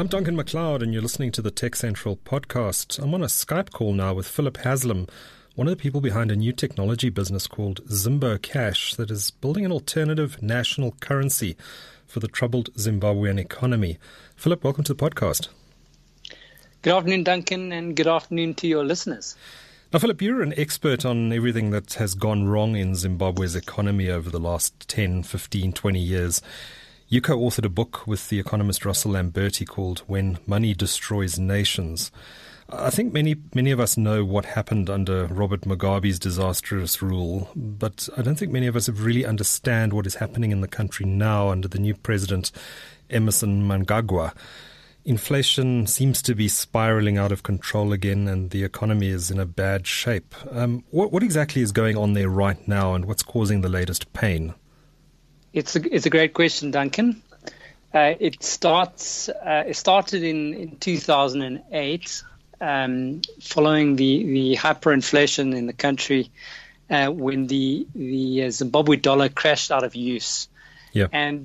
I'm Duncan McLeod, and you're listening to the Tech Central podcast. I'm on a Skype call now with Philip Haslam, one of the people behind a new technology business called Zimbo Cash that is building an alternative national currency for the troubled Zimbabwean economy. Philip, welcome to the podcast. Good afternoon, Duncan, and good afternoon to your listeners. Now, Philip, you're an expert on everything that has gone wrong in Zimbabwe's economy over the last 10, 15, 20 years. You co-authored a book with the economist Russell Lamberti called When Money Destroys Nations. I think many of us know what happened under Robert Mugabe's disastrous rule, but I don't think many of us have really understand what is happening in the country now under the new president, Emmerson Mnangagwa. Inflation seems to be spiraling out of control again, and the economy is in a bad shape. What exactly is going on there right now, and what's causing the latest pain? It's a great question, Duncan. It started in 2008, following the hyperinflation in the country, when the Zimbabwe dollar crashed out of use. Yeah. And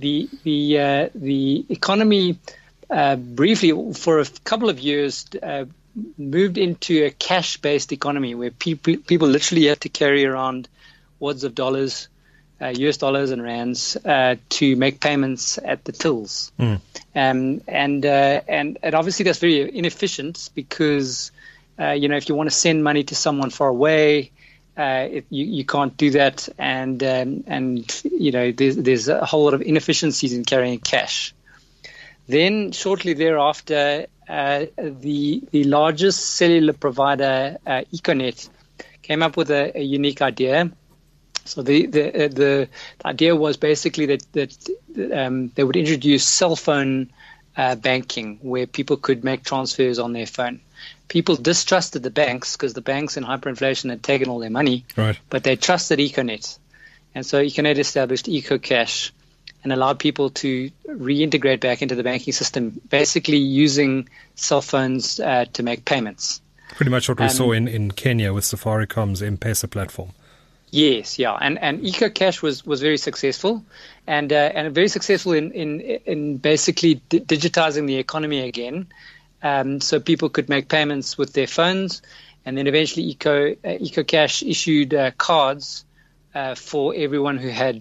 the economy briefly for a couple of years moved into a cash-based economy where people literally had to carry around wads of dollars, US dollars and rands, to make payments at the tills. And obviously that's very inefficient because, if you want to send money to someone far away, you can't do that. And there's a whole lot of inefficiencies in carrying cash. Then shortly thereafter, the largest cellular provider, Econet, came up with a unique idea. So the idea was basically that they would introduce cell phone banking where people could make transfers on their phone. People distrusted the banks because the banks in hyperinflation had taken all their money, right? But they trusted Econet. And so Econet established EcoCash and allowed people to reintegrate back into the banking system, basically using cell phones to make payments. Pretty much what we saw in Kenya with Safaricom's M-Pesa platform. Yes, yeah, and EcoCash was very successful, and very successful in basically digitizing the economy again, so people could make payments with their phones, and then eventually EcoCash issued cards for everyone who had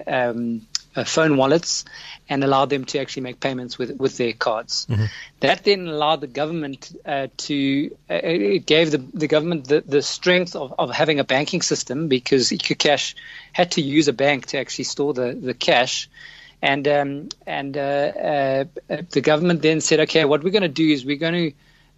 phone wallets and allowed them to actually make payments with their cards. Mm-hmm. That then allowed the government it gave the government the strength of having a banking system, because EcoCash had to use a bank to actually store the cash. And the government then said, okay, what we're going to do is we're going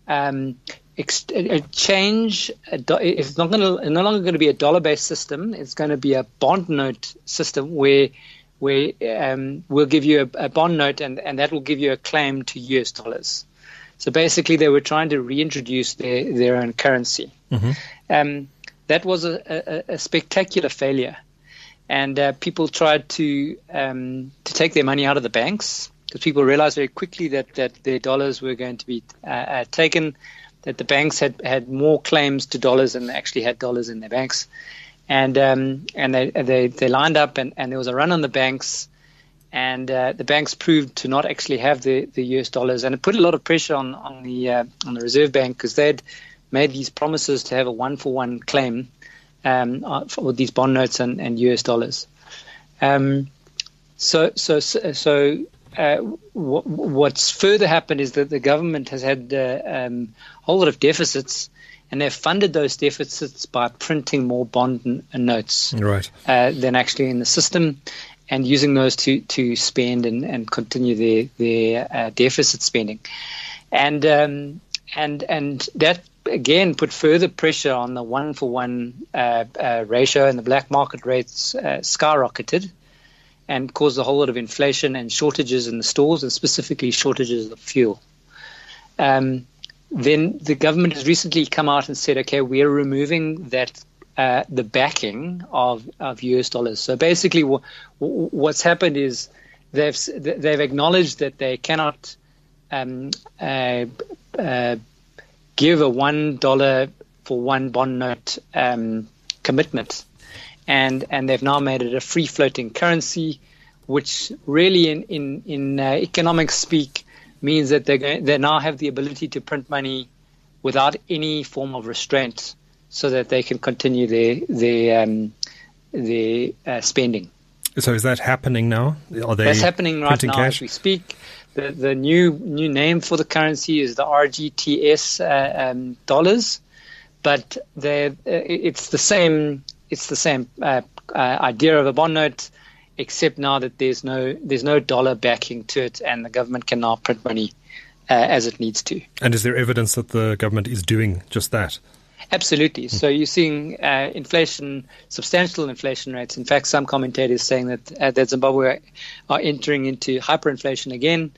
to change. It's no longer going to be a dollar-based system. It's going to be a bond note system where we'll give you a bond note, and that will give you a claim to US dollars. So basically, they were trying to reintroduce their own currency. Mm-hmm. That was a spectacular failure, and people tried to take their money out of the banks, because people realized very quickly that their dollars were going to be taken, that the banks had more claims to dollars than they actually had dollars in their banks. And they lined up, and there was a run on the banks, and the banks proved to not actually have the US dollars, and it put a lot of pressure on the Reserve Bank, because they'd made these promises to have a 1-for-1 claim for these bond notes and US dollars. What's further happened is that the government has had a whole lot of deficits. And they've funded those deficits by printing more bond notes, right, than actually in the system, and using those to spend and continue their deficit spending, and that again put further pressure on the 1-for-1 ratio, and the black market rates skyrocketed, and caused a whole lot of inflation and shortages in the stores, and specifically shortages of fuel. Then the government has recently come out and said, okay, we're removing that the backing of US dollars. So basically what's happened is they've acknowledged that they cannot give a $1 for one bond note commitment. And they've now made it a free floating currency, which really in economics speak means that they now have the ability to print money without any form of restraint, so that they can continue their spending. So is that happening now? That's happening right now as we speak. The new name for the currency is the RGTS dollars, but it's the same idea of a bond note, except now that there's no dollar backing to it, and the government can now print money as it needs to. And is there evidence that the government is doing just that? Absolutely. So you're seeing substantial inflation rates. In fact, some commentators saying that Zimbabwe are entering into hyperinflation again.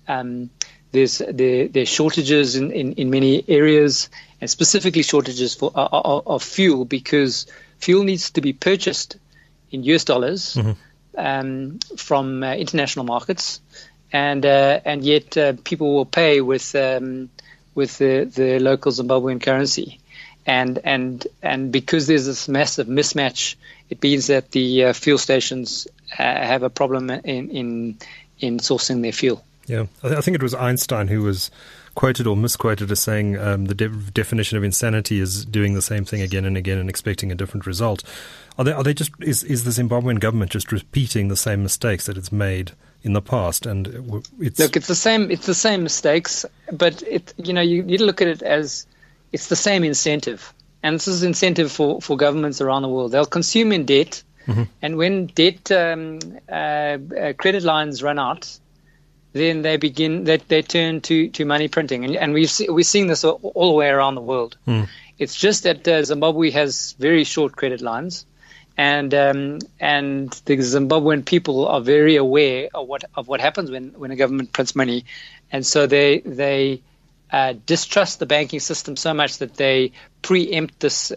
There's shortages in many areas, and specifically shortages of fuel, because fuel needs to be purchased in US dollars from international markets, and yet people will pay with the local Zimbabwean currency. And because there's this massive mismatch, it means that the fuel stations have a problem in sourcing their fuel. Yeah, I think it was Einstein who was quoted or misquoted as saying the definition of insanity is doing the same thing again and again and expecting a different result. Are they just is the Zimbabwean government just repeating the same mistakes that it's made in the past? And it's the same mistakes, but you need to look at it as it's the same incentive. And this is incentive for governments around the world. They'll consume in debt, and when debt credit lines run out, then they turn to money printing, and we're seeing this all the way around the world. It's just that Zimbabwe has very short credit lines, and the Zimbabwean people are very aware of what happens when a government prints money, and so they distrust the banking system so much that they preempt this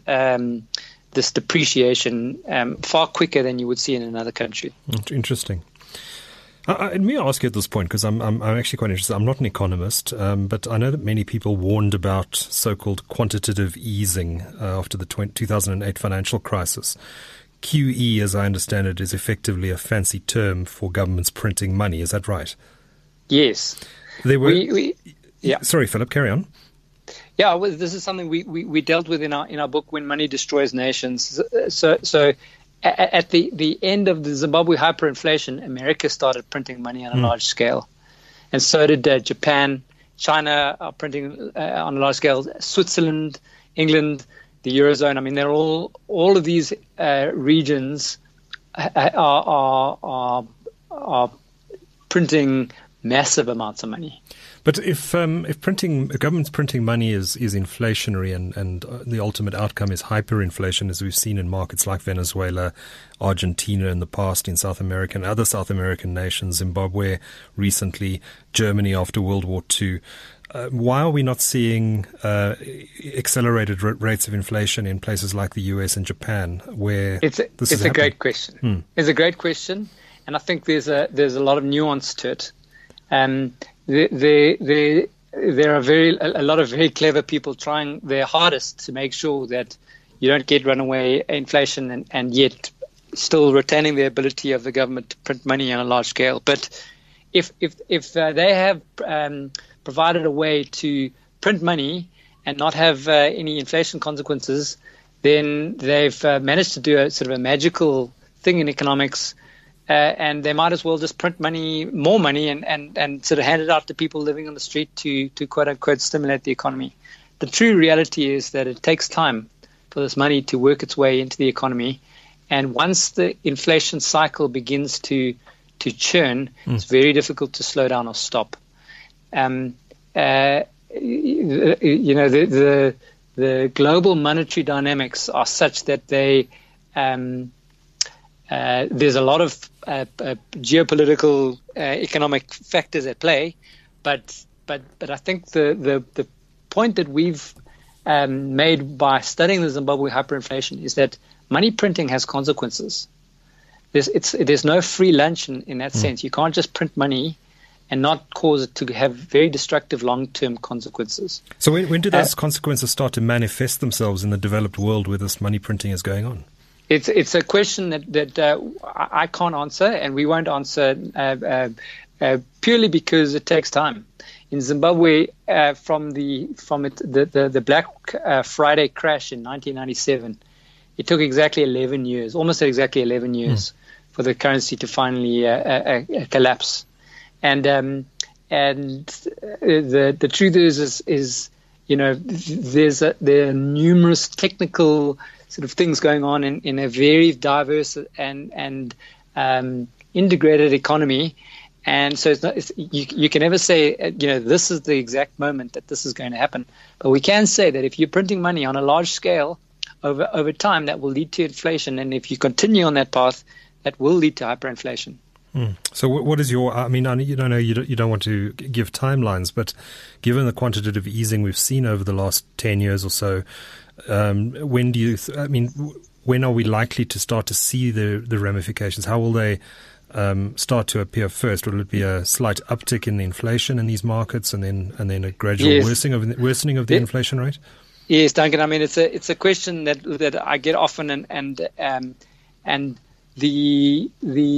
depreciation far quicker than you would see in another country. Interesting. Let me ask you at this point, because I'm actually quite interested. I'm not an economist, but I know that many people warned about so-called quantitative easing after the 2008 financial crisis. QE, as I understand it, is effectively a fancy term for governments printing money. Is that right? Yes. Yeah. Sorry, Philip, carry on. Yeah, this is something we dealt with in our book, When Money Destroys Nations. So at the end of the Zimbabwe hyperinflation, America started printing money on a large scale, and so did Japan. China are printing on a large scale. Switzerland, England, the Eurozone. I mean, they're all of these regions are printing massive amounts of money. But if a government's printing money is inflationary and the ultimate outcome is hyperinflation, as we've seen in markets like Venezuela, Argentina in the past, in South America and other South American nations, Zimbabwe recently, Germany after World War II, why are we not seeing accelerated rates of inflation in places like the US and Japan, where it's a great question. It's a great question, and I think there's a lot of nuance to it. There are a lot of very clever people trying their hardest to make sure that you don't get runaway inflation and yet still retaining the ability of the government to print money on a large scale. But if they have provided a way to print money and not have any inflation consequences, then they've managed to do a sort of a magical thing in economics. And they might as well just print more money, and sort of hand it out to people living on the street to quote unquote stimulate the economy. The true reality is that it takes time for this money to work its way into the economy, and once the inflation cycle begins to churn, it's very difficult to slow down or stop. The global monetary dynamics are such that there's a lot of geopolitical, economic factors at play, but I think the point that we've made by studying the Zimbabwe hyperinflation is that money printing has consequences. There's no free lunch in that sense. You can't just print money and not cause it to have very destructive long-term consequences. So when do those consequences start to manifest themselves in the developed world where this money printing is going on? It's a question that I can't answer, and we won't answer purely because it takes time. In Zimbabwe, from the Black Friday crash in 1997, it took exactly 11 years, almost exactly 11 years, for the currency to finally collapse. And the truth is there are numerous technical sort of things going on in a very diverse and integrated economy. And so you can never say, this is the exact moment that this is going to happen. But we can say that if you're printing money on a large scale over time, that will lead to inflation. And if you continue on that path, that will lead to hyperinflation. So what is your, I know you don't want to give timelines, but given the quantitative easing we've seen over the last 10 years or so, when are we likely to start to see the ramifications? How will they start to appear first? Will it be a slight uptick in the inflation in these markets and then a gradual worsening of the inflation rate? Yes, Duncan. It's a question that I get often, and the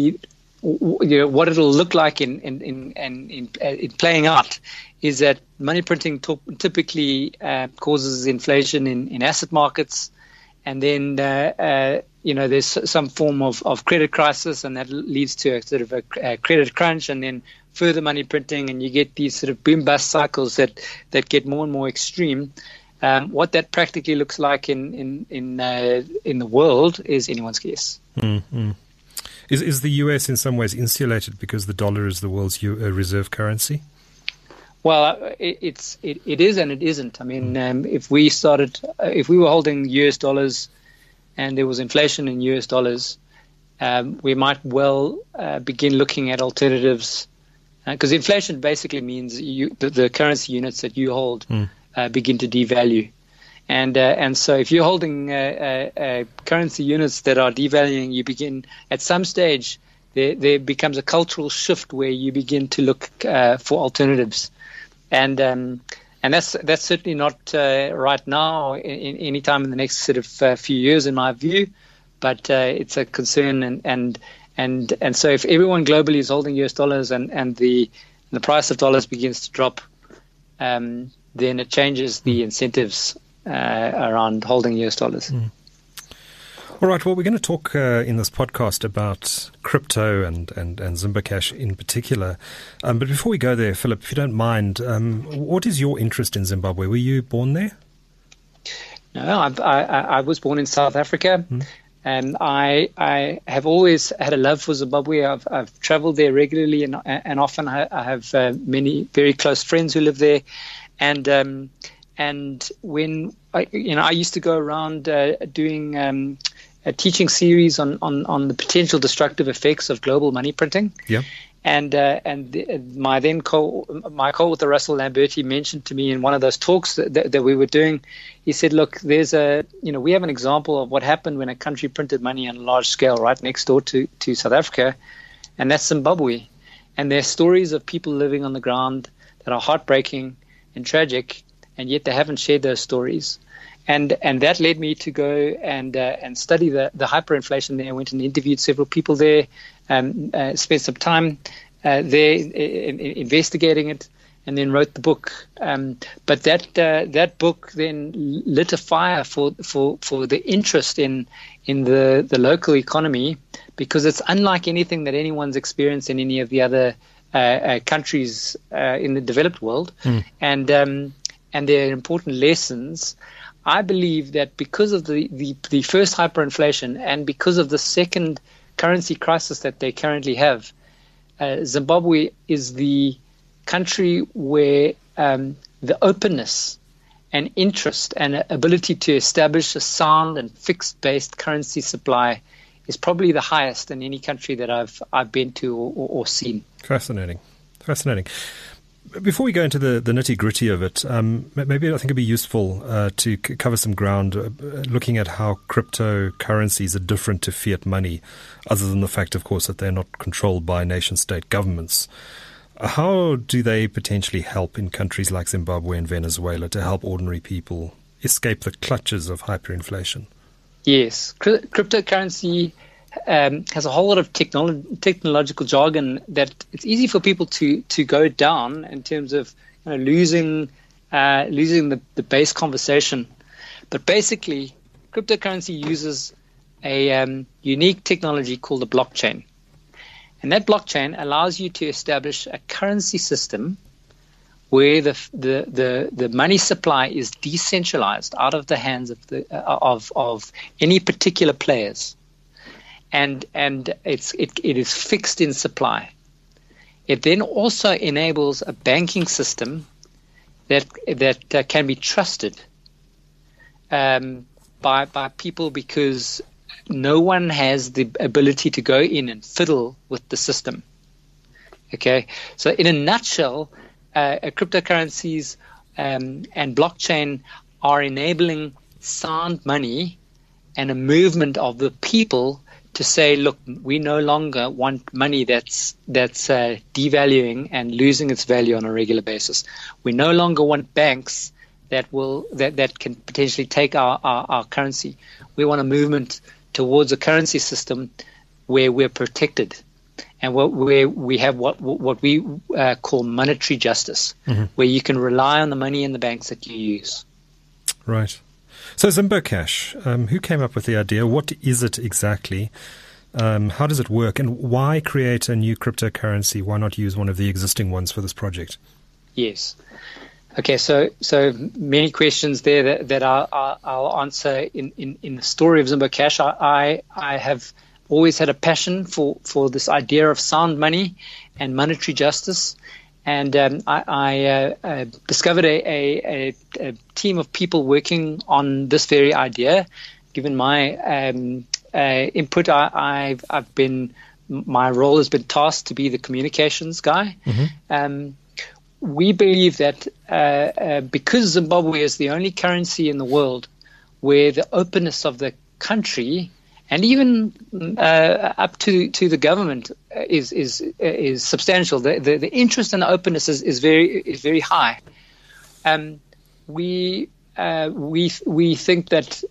what it'll look like in playing out is that money printing typically causes inflation in asset markets, and then there's some form of credit crisis, and that leads to a sort of a credit crunch, and then further money printing, and you get these sort of boom bust cycles that get more and more extreme. What that practically looks like in the world is anyone's guess. Mm-hmm. Is the US in some ways insulated because the dollar is the world's reserve currency? Well, it is and it isn't. If we were holding US dollars and there was inflation in US dollars, we might well begin looking at alternatives, because inflation basically means the currency units that you hold begin to devalue. And so if you're holding currency units that are devaluing, you begin at some stage there becomes a cultural shift where you begin to look for alternatives, and that's certainly not right now in any time in the next sort of few years, in my view, but it's a concern, and so if everyone globally is holding US dollars and the price of dollars begins to drop, then it changes the incentives around holding US dollars. All right. Well, we're going to talk in this podcast about crypto and Zimbacash in particular. But before we go there, Philip, if you don't mind, what is your interest in Zimbabwe? Were you born there? No, I was born in South Africa, and I have always had a love for Zimbabwe. I've traveled there regularly, and often I have many very close friends who live there, and when I used to go around doing a teaching series on the potential destructive effects of global money printing. Yeah. My co-author Russell Lamberti mentioned to me in one of those talks that we were doing, he said, look, we have an example of what happened when a country printed money on a large scale right next door to South Africa, and that's Zimbabwe. And there's stories of people living on the ground that are heartbreaking and tragic, and yet they haven't shared those stories. And that led me to go and study the hyperinflation there. I went and interviewed several people there, spent some time there investigating it, and then wrote the book. But that book then lit a fire for the interest in the local economy, because it's unlike anything that anyone's experienced in any of the other countries in the developed world, and there are important lessons. I believe that because of the first hyperinflation and because of the second currency crisis that they currently have, Zimbabwe is the country where the openness and interest and ability to establish a sound and fixed-based currency supply is probably the highest in any country that I've been to or seen. Fascinating. Before we go into the nitty-gritty of it, maybe I think it'd be useful to cover some ground looking at how cryptocurrencies are different to fiat money, other than the fact, of course, that they're not controlled by nation-state governments. How do they potentially help in countries like Zimbabwe and Venezuela to help ordinary people escape the clutches of hyperinflation? Yes. Cryptocurrency has a whole lot of technological jargon that it's easy for people to go down in terms of losing the base conversation. But basically, cryptocurrency uses a unique technology called the blockchain. And that blockchain allows you to establish a currency system where the money supply is decentralized out of the hands of any particular players, and it is fixed in supply. It then also enables a banking system that can be trusted by people, because no one has the ability to go in and fiddle with the system. Okay, so in a nutshell, cryptocurrencies and blockchain are enabling sound money and a movement of the people to say, look, we no longer want money that's devaluing and losing its value on a regular basis. We no longer want banks that can potentially take our currency. We want a movement towards a currency system where we're protected, and where we have what we call monetary justice, where you can rely on the money in the banks that you use. Right. So Zimbo Cash, who came up with the idea? What is it exactly? How does it work? And why create a new cryptocurrency? Why not use one of the existing ones for this project? Yes. Okay, so many questions there that I'll answer in the story of Zimbo Cash. I have always had a passion for this idea of sound money and monetary justice, and I discovered a team of people working on this very idea. Given my input, my role has been tasked to be the communications guy. We believe that because Zimbabwe is the only currency in the world where the openness of the country and even up to the government is substantial, the interest and the openness is very high. We think that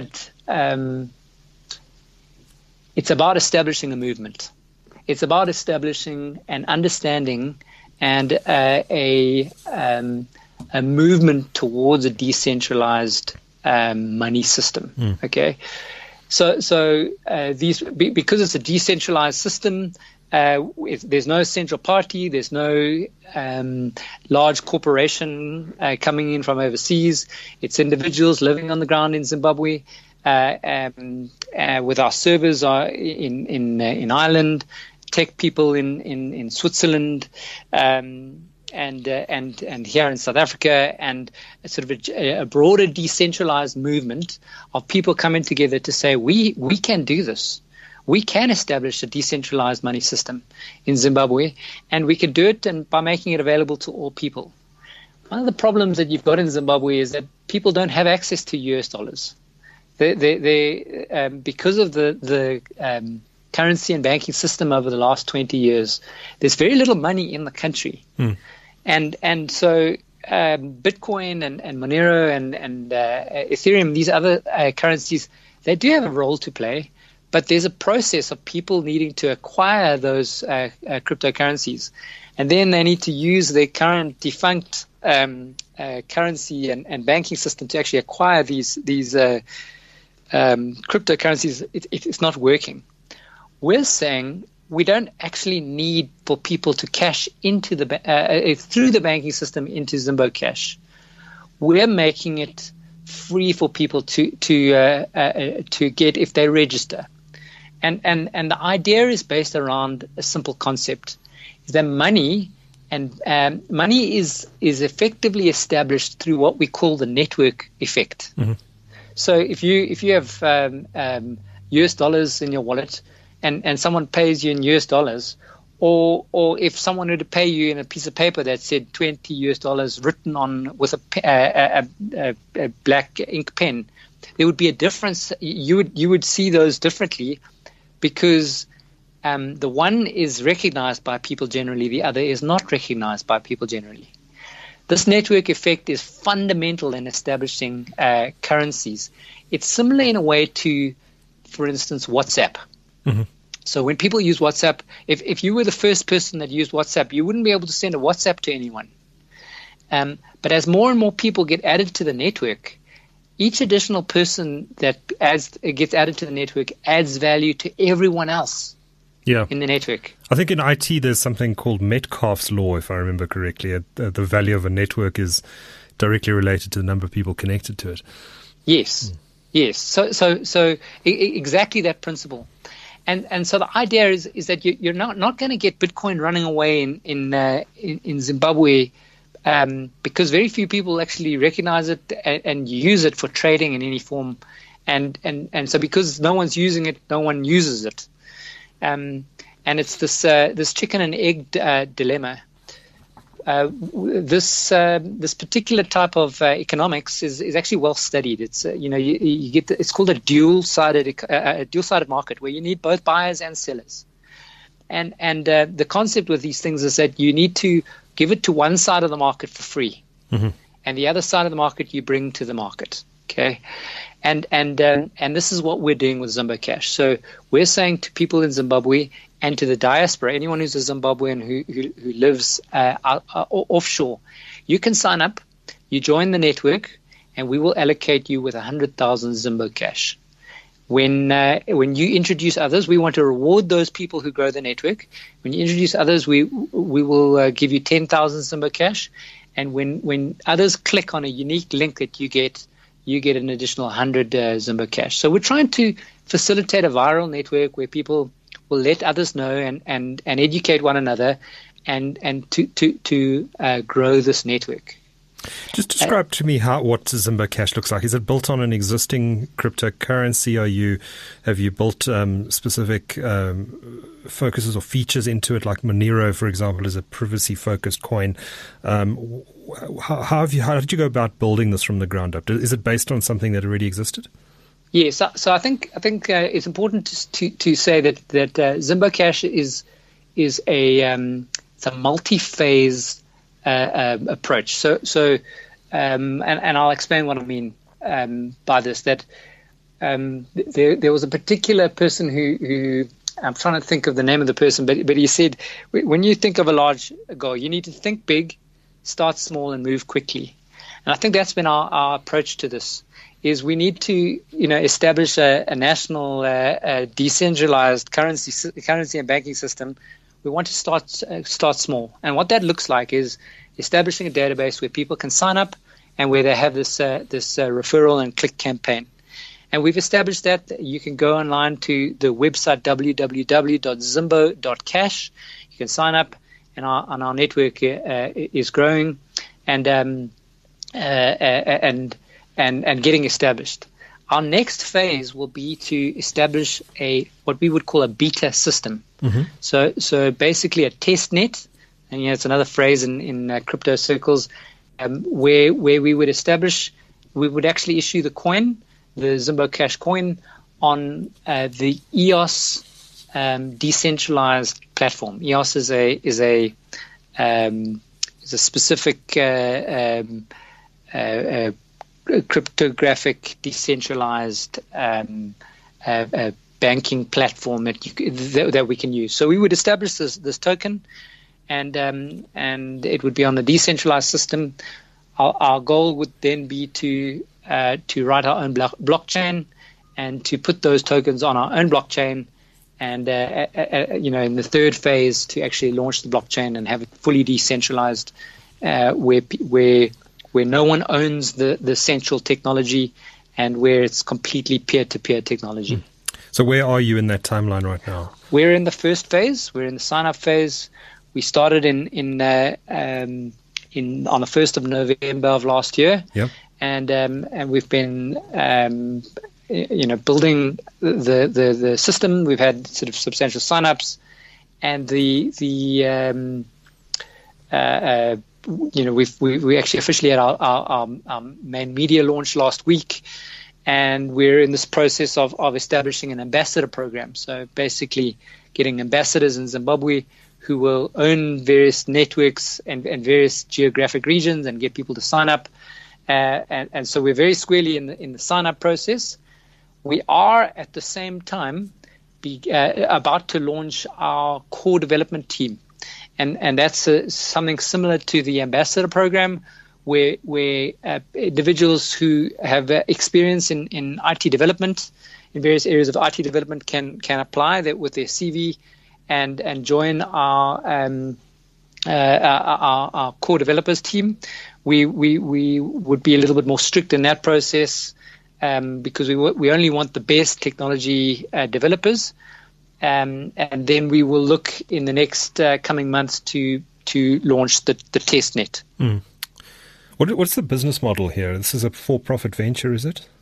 it's about establishing a movement. It's about establishing an understanding and a movement towards a decentralized money system. Okay, so these, because it's a decentralized system, there's no central party, there's no large corporation coming in from overseas. It's individuals living on the ground in Zimbabwe, with our servers in Ireland, tech people in Switzerland, and here in South Africa, and sort of a broader decentralized movement of people coming together to say, we can do this. We can establish a decentralized money system in Zimbabwe, and we can do it by making it available to all people. One of the problems that you've got in Zimbabwe is that people don't have access to US dollars. Because of the currency and banking system over the last 20 years, there's very little money in the country. And so Bitcoin and Monero and Ethereum, these other currencies, they do have a role to play, but there's a process of people needing to acquire those cryptocurrencies, and then they need to use their current defunct currency and banking system to actually acquire these cryptocurrencies. It's not working. We're saying we don't actually need for people to cash into through the banking system into Zimbo Cash. We're making it free for people to get if they register, and the idea is based around a simple concept: is that money is effectively established through what we call the network effect. So if you have US dollars in your wallet, and someone pays you in US dollars, or if someone were to pay you in a piece of paper that said $20 US written on with a black ink pen, there would be a difference. You would see those differently, because the one is recognized by people generally, the other is not recognized by people generally. This network effect is fundamental in establishing currencies. It's similar in a way to, for instance, WhatsApp. Mm-hmm. So when people use WhatsApp, if you were the first person that used WhatsApp, you wouldn't be able to send a WhatsApp to anyone. But as more and more people get added to the network, each additional person that gets added to the network adds value to everyone else in the network. I think in IT there's something called Metcalfe's law, if I remember correctly. The value of a network is directly related to the number of people connected to it. Yes. So exactly that principle. And so the idea is that you're not going to get Bitcoin running away in Zimbabwe, because very few people actually recognize it and use it for trading in any form, and so because no one's using it, no one uses it, and it's this chicken and egg dilemma. This particular type of economics is actually well studied. It's you get it's called a dual-sided market, where you need both buyers and sellers, and the concept with these things is that you need to give it to one side of the market for free, mm-hmm. and the other side of the market you bring to the market. Okay, and this is what we're doing with Zimbo Cash. So we're saying to people in Zimbabwe and to the diaspora, anyone who's a Zimbabwean who lives offshore, you can sign up, you join the network, and we will allocate you with 100,000 Zimbo Cash. When you introduce others, we want to reward those people who grow the network. When you introduce others, we will give you 10,000 Zimbo Cash, and when others click on a unique link that you get an additional 100 Zimbo Cash. So we're trying to facilitate a viral network where people will let others know and educate one another and to grow this network. Just describe to me what Zimbo Cash looks like. Is it built on an existing cryptocurrency? Have you built specific focuses or features into it, like Monero, for example, is a privacy-focused coin? How did you go about building this from the ground up? Is it based on something that already existed? Yes, so I think it's important to say that Zimbo Cash is it's a multi-phase approach. So and I'll explain what I mean by this. That there was a particular person who I'm trying to think of the name of the person, but he said, when you think of a large goal, you need to think big, start small, and move quickly. And I think that's been our approach to this. Is we need to establish a national decentralized currency and banking system. We want to start small, and what that looks like is establishing a database where people can sign up and where they have this referral and click campaign. And we've established that. You can go online to the website www.zimbo.cash. You can sign up, and our network is growing and getting established. Our next phase will be to establish what we would call a beta system. Mm-hmm. So basically a test net, and it's another phrase in crypto circles, where we would actually issue the coin, the Zimbo Cash coin, on the EOS decentralized platform. EOS is a specific cryptographic decentralized banking platform that we can use. So we would establish this token, and it would be on the decentralized system. Our goal would then be to write our own blockchain and to put those tokens on our own blockchain, and in the third phase to actually launch the blockchain and have it fully decentralized, where no one owns the central technology and where it's completely peer-to-peer technology. So where are you in that timeline right now? We're in the first phase. We're in the sign-up phase. We started on the 1st of November of last year. Yep. And we've been building the system. We've had sort of substantial sign-ups, and we actually officially had our main media launch last week, and we're in this process of establishing an ambassador program. So basically getting ambassadors in Zimbabwe who will own various networks and various geographic regions and get people to sign up. And so we're very squarely in the sign up process. We are at the same time about to launch our core development team. And that's something similar to the ambassador program, where individuals who have experience in IT development, in various areas of IT development, can apply that with their CV and join our core developers team. We would be a little bit more strict in that process because we only want the best technology developers. And then we will look in the next coming months to launch the test net. Mm. What's the business model here? This is a for-profit venture, is it?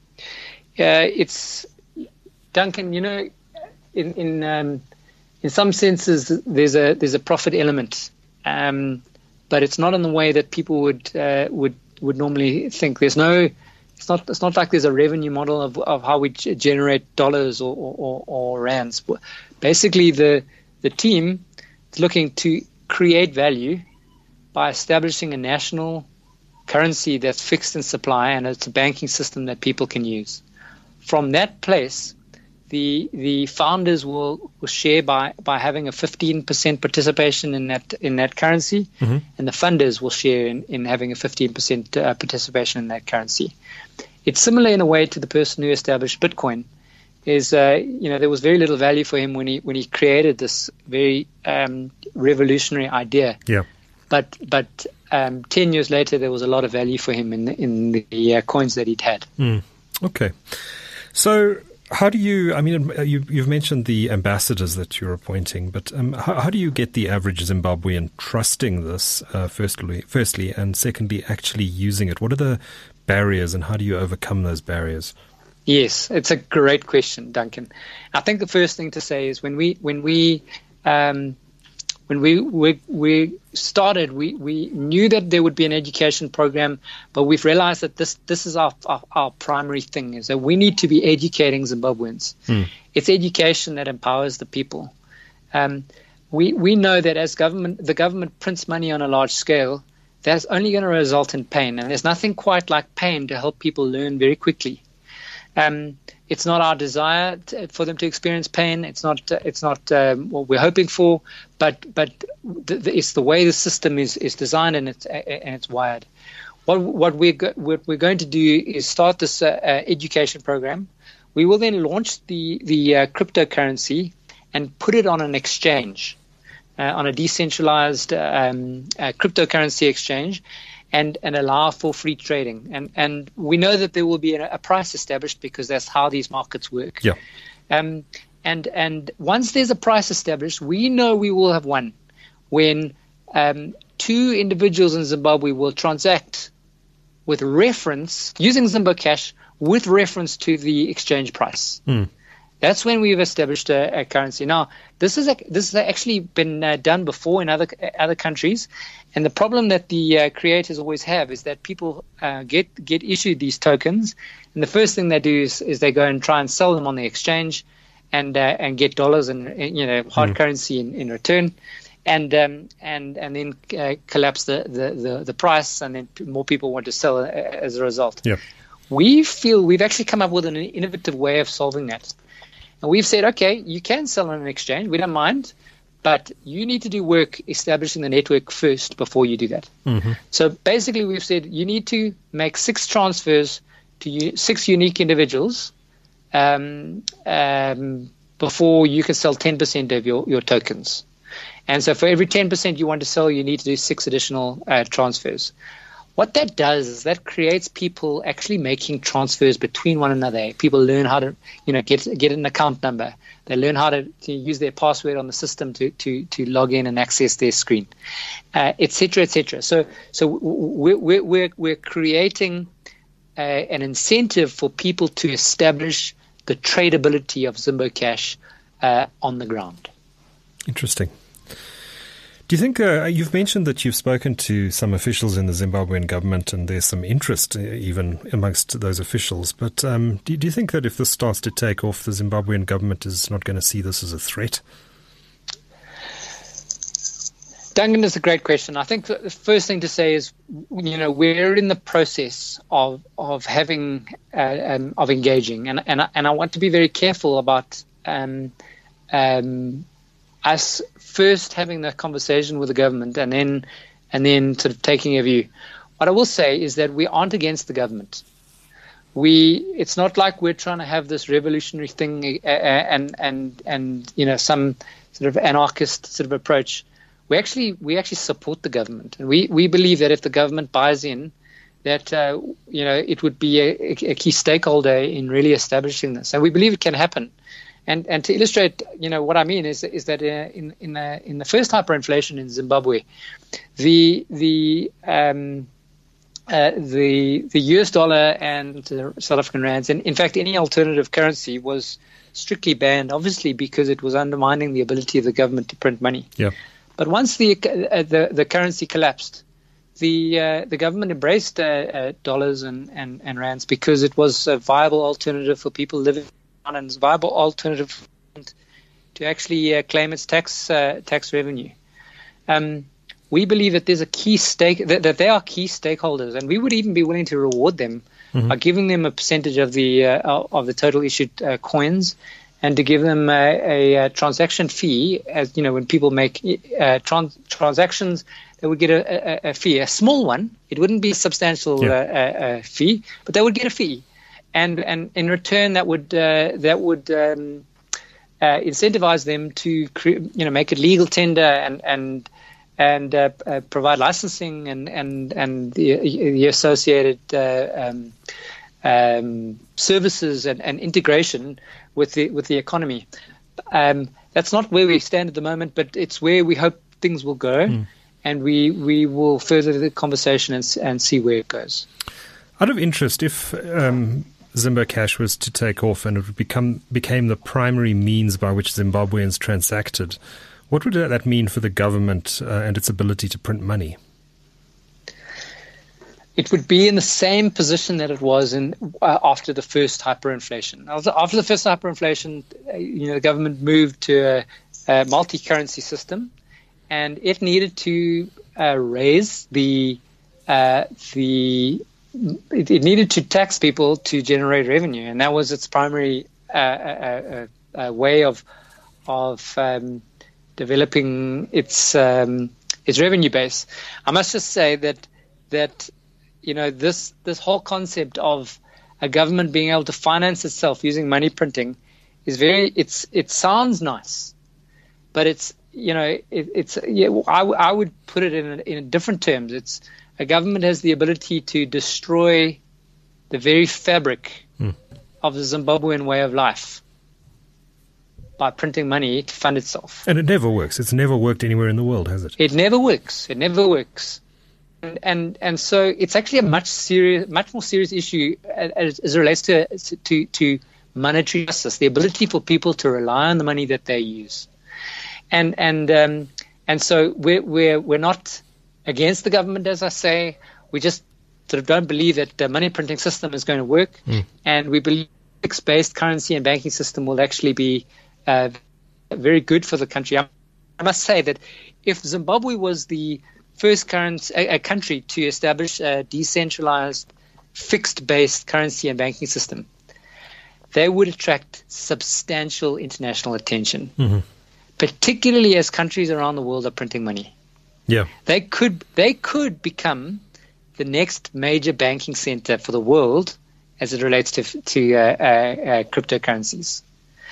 It's Duncan. In some senses, there's a profit element, but it's not in the way that people would normally think. It's not like there's a revenue model of how we generate dollars or rands. Basically, the team is looking to create value by establishing a national currency that's fixed in supply, and it's a banking system that people can use. From that place, the founders will share by having a 15% participation in that currency, mm-hmm. and the funders will share in having a 15% participation in that currency. It's similar in a way to the person who established Bitcoin. There was very little value for him when he created this very revolutionary idea. Yeah. But 10 years later, there was a lot of value for him in the coins that he'd had. Mm. Okay. So how do you, you've mentioned the ambassadors that you're appointing, but how do you get the average Zimbabwean trusting this, firstly, and secondly, actually using it? What are the barriers and how do you overcome those barriers? Yes, it's a great question, Duncan. I think the first thing to say is when we started, we knew that there would be an education program, but we've realized that this is our primary thing, is that we need to be educating Zimbabweans. It's education that empowers the people. We know that as the government prints money on a large scale, that's only going to result in pain, and there's nothing quite like pain to help people learn very quickly. It's not our desire for them to experience pain. It's not what we're hoping for, but it's the way the system is designed and it's wired. What we're going to do is start this education program. We will then launch the cryptocurrency and put it on an exchange, on a decentralized cryptocurrency exchange. And allow for free trading. And we know that there will be a price established because that's how these markets work. Yeah. And once there's a price established, we know we will have won when two individuals in Zimbabwe will transact with reference, using Zimbo Cash, with reference to the exchange price. That's when we've established a currency. Now, this has actually been done before in other countries, and the problem that the creators always have is that people get issued these tokens, and the first thing they do is they go and try and sell them on the exchange, and get dollars and hard currency in return, and then collapse the price, and then more people want to sell as a result. Yeah. We feel we've actually come up with an innovative way of solving that. And we've said, okay, you can sell on an exchange. We don't mind. But you need to do work establishing the network first before you do that. Mm-hmm. So basically we've said you need to make 6 transfers to 6 unique individuals before you can sell 10% of your tokens. And so for every 10% you want to sell, you need to do 6 additional transfers. What that does is that creates people actually making transfers between one another. People learn how to, get an account number. They learn how to use their password on the system to log in and access their screen, et cetera, et cetera. So we're creating an incentive for people to establish the tradability of Zimbo Cash on the ground. Interesting. Do you think you've mentioned that you've spoken to some officials in the Zimbabwean government and there's some interest even amongst those officials, but do you think that if this starts to take off, the Zimbabwean government is not going to see this as a threat? Duncan, that's a great question. I think the first thing to say is, we're in the process of having of engaging, and I want to be very careful about us first having that conversation with the government and then sort of taking a view. What I will say is that we aren't against the government. It's not like we're trying to have this revolutionary thing and some sort of anarchist sort of approach. We actually support the government, and we believe that if the government buys in, that it would be a key stakeholder in really establishing this, and we believe it can happen. And to illustrate, what I mean is that in the first hyperinflation in Zimbabwe, the US dollar and the South African rands, and in fact any alternative currency, was strictly banned, obviously because it was undermining the ability of the government to print money. Yeah. But once the currency collapsed, the government embraced dollars and rands because it was a viable alternative for people living on, and a viable alternative to actually claim its tax revenue. We believe that there's a key that they are key stakeholders, and we would even be willing to reward them by giving them a percentage of the total issued coins, and to give them a transaction fee. As you know, when people make transactions, they would get a fee, a small one. It wouldn't be a substantial fee, but they would get a fee, and in return that would incentivize them to make it legal tender and provide licensing and the associated services and integration with the economy. That's not where we stand at the moment, but it's where we hope things will go, and we will further the conversation and see where it goes. Out of interest, if Zimbo Cash was to take off and it became the primary means by which Zimbabweans transacted, what would that mean for the government and its ability to print money? It would be in the same position that it was in after the first hyperinflation. After the first hyperinflation, the government moved to a multi-currency system, and it needed to raise it needed to tax people to generate revenue, and that was its primary way of developing its revenue base. I must just say that this whole concept of a government being able to finance itself using money printing is it sounds nice, but I would put it in different terms. It's a government has the ability to destroy the very fabric of the Zimbabwean way of life by printing money to fund itself. And it never works. It's never worked anywhere in the world, has it? It never works. And so it's actually a much more serious issue as it relates to monetary justice, the ability for people to rely on the money that they use. And so we're not against the government, as I say. We just sort of don't believe that the money printing system is going to work, and we believe index-based currency and banking system will actually be very good for the country. I must say that if Zimbabwe was the first country to establish a decentralized, fixed-based currency and banking system, they would attract substantial international attention, particularly as countries around the world are printing money. Yeah, they could become the next major banking center for the world as it relates to cryptocurrencies.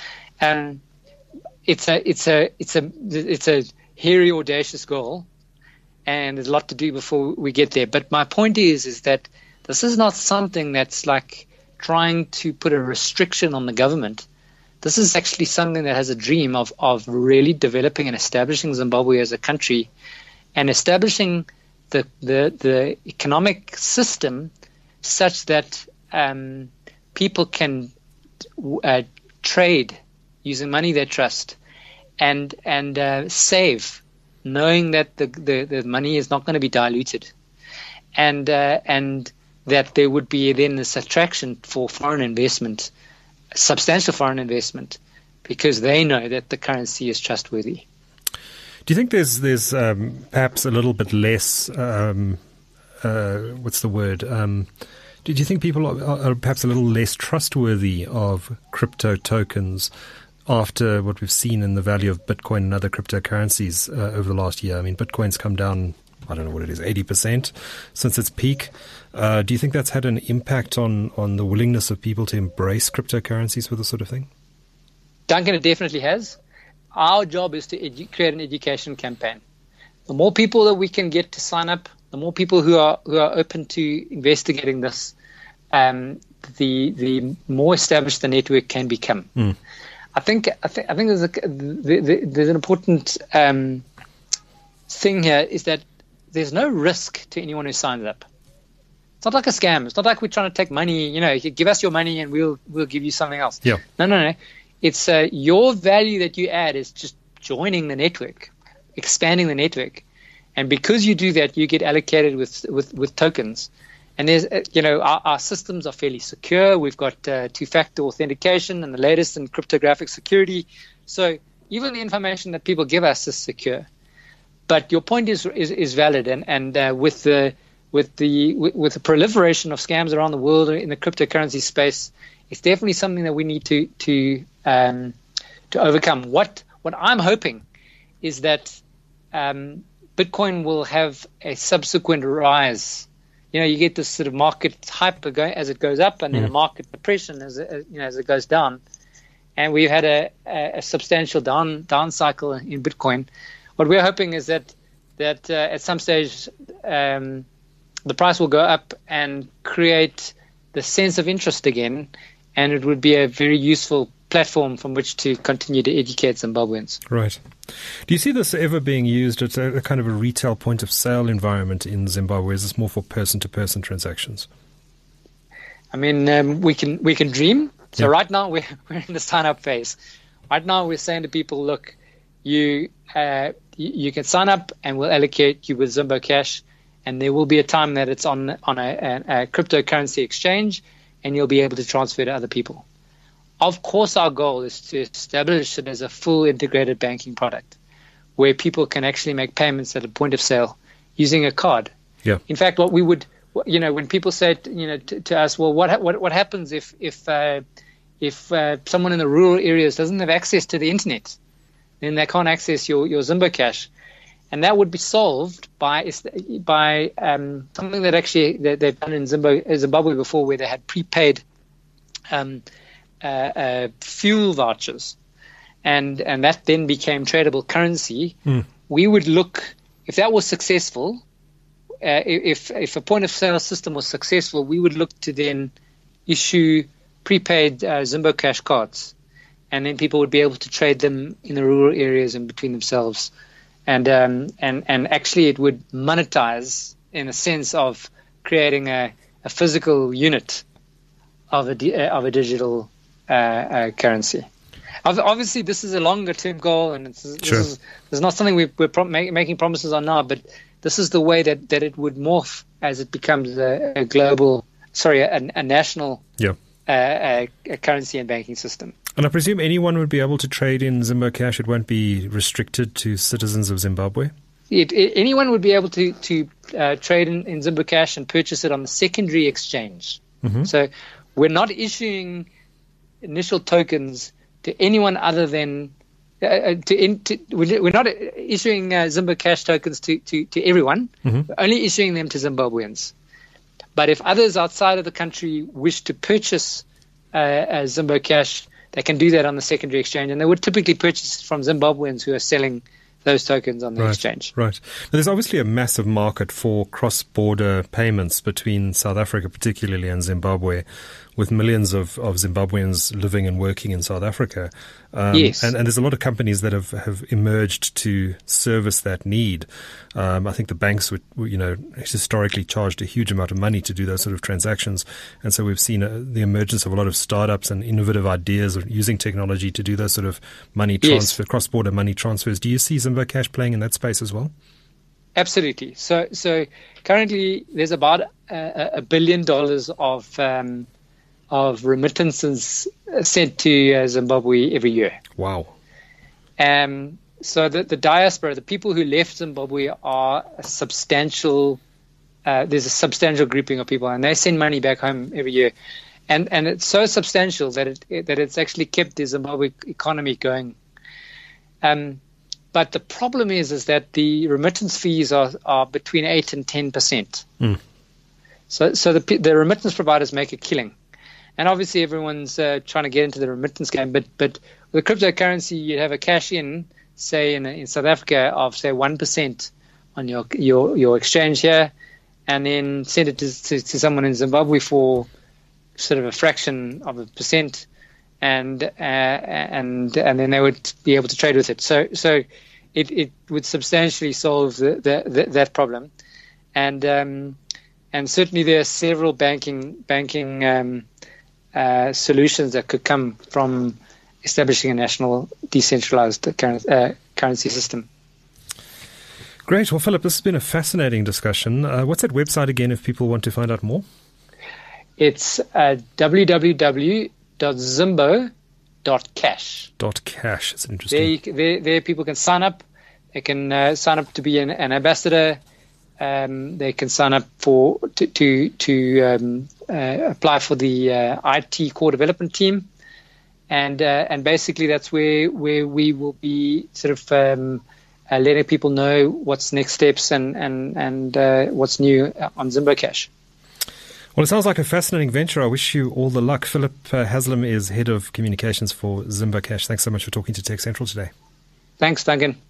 It's a hairy, audacious goal, and there's a lot to do before we get there. But my point is that this is not something that's like trying to put a restriction on the government. This is actually something that has a dream of really developing and establishing Zimbabwe as a country, and establishing the economic system such that people can trade using money they trust, and save, knowing that the money is not going to be diluted, and that there would be then this attraction for foreign investment, substantial foreign investment, because they know that the currency is trustworthy. Do you think there's perhaps a little bit less, what's the word? Do you think people are perhaps a little less trustworthy of crypto tokens after what we've seen in the value of Bitcoin and other cryptocurrencies over the last year. I mean, Bitcoin's come down, I don't know what it is, 80% since its peak. Do you think that's had an impact on the willingness of people to embrace cryptocurrencies for this sort of thing? Duncan, it definitely has. Our job is to create an education campaign. The more people that we can get to sign up, the more people who are open to investigating this, the more established the network can become. I think there's an important thing here is that there's no risk to anyone who signs up. It's not like a scam. It's not like we're trying to take money. You give us your money and we'll give you something else. Yeah. No. It's your value that you add is just joining the network, expanding the network, and because you do that, you get allocated with tokens. And there's our systems are fairly secure. We've got two-factor authentication and the latest in cryptographic security. So even the information that people give us is secure. But your point is valid, and with the proliferation of scams around the world in the cryptocurrency space, it's definitely something that we need to overcome. What I'm hoping is that Bitcoin will have a subsequent rise. You get this sort of market hype as it goes up, and then a market depression as it goes down. And we've had a substantial down cycle in Bitcoin. What we're hoping is that at some stage the price will go up and create the sense of interest again, and it would be a very useful platform from which to continue to educate Zimbabweans. Right. Do you see this ever being used at a kind of a retail point of sale environment in Zimbabwe? Is this more for person-to-person transactions? I mean, we can dream. So right now we're in the sign-up phase. Right now we're saying to people, look, you can sign up and we'll allocate you with Zimbo Cash, and there will be a time that it's on a cryptocurrency exchange, and you'll be able to transfer to other people. Of course, our goal is to establish it as a full integrated banking product where people can actually make payments at a point of sale using a card. Yeah. In fact, what we would, when people say, to us, well, what happens if someone in the rural areas doesn't have access to the internet? Then they can't access your Zimbo Cash. And that would be solved by something that actually they've done in Zimbabwe before, where they had prepaid fuel vouchers, and that then became tradable currency. We would look, if that was successful, if a point of sale system was successful, we would look to then issue prepaid Zimbo Cash cards, and then people would be able to trade them in the rural areas and between themselves, and actually it would monetize in a sense of creating a physical unit of a digital currency. Obviously, this is a longer-term goal, and this is not something we're making promises on now. But this is the way that it would morph as it becomes a national currency and banking system. And I presume anyone would be able to trade in Zimbo Cash. It won't be restricted to citizens of Zimbabwe. Anyone would be able to trade in Zimbo Cash and purchase it on the secondary exchange. Mm-hmm. So we're not issuing initial tokens to anyone other than we're not issuing Zimbo Cash tokens to everyone. Mm-hmm. We're only issuing them to Zimbabweans. But if others outside of the country wish to purchase Zimbo Cash, they can do that on the secondary exchange, and they would typically purchase from Zimbabweans who are selling those tokens on the exchange. Right. Now, there's obviously a massive market for cross-border payments between South Africa particularly and Zimbabwe, with millions of Zimbabweans living and working in South Africa. Yes. And there's a lot of companies that have emerged to service that need. I think the banks would, historically charged a huge amount of money to do those sort of transactions. And so we've seen the emergence of a lot of startups and innovative ideas of using technology to do those sort of money transfer, cross-border money transfers. Do you see Zimbo Cash playing in that space as well? Absolutely. So currently there's about $1 billion of remittances sent to Zimbabwe every year. Wow. So the diaspora, the people who left Zimbabwe are a substantial, there's a substantial grouping of people, and they send money back home every year. and it's so substantial that it's actually kept the Zimbabwe economy going. But the problem is that the remittance fees are between 8 and 10%. So the remittance providers make a killing. And obviously everyone's trying to get into the remittance game. But with cryptocurrency, you have a cash in, say in South Africa, of say 1% on your exchange here, and then send it to someone in Zimbabwe for sort of a fraction of a percent, and then they would be able to trade with it. So it would substantially solve that problem, and certainly there are several banking solutions that could come from establishing a national decentralized currency system. Great. Well, Philip, this has been a fascinating discussion. What's that website again if people want to find out more? It's www.zimbo.cash. .cash. It's interesting. There people can sign up. They can sign up to be an ambassador. They can sign up to apply for the IT core development team, and basically that's where we will be sort of letting people know what's next steps and what's new on Zimbo Cash. Well, it sounds like a fascinating venture. I wish you all the luck. Philip Haslam is Head of Communications for Zimbo Cash. Thanks so much for talking to Tech Central today. Thanks, Duncan.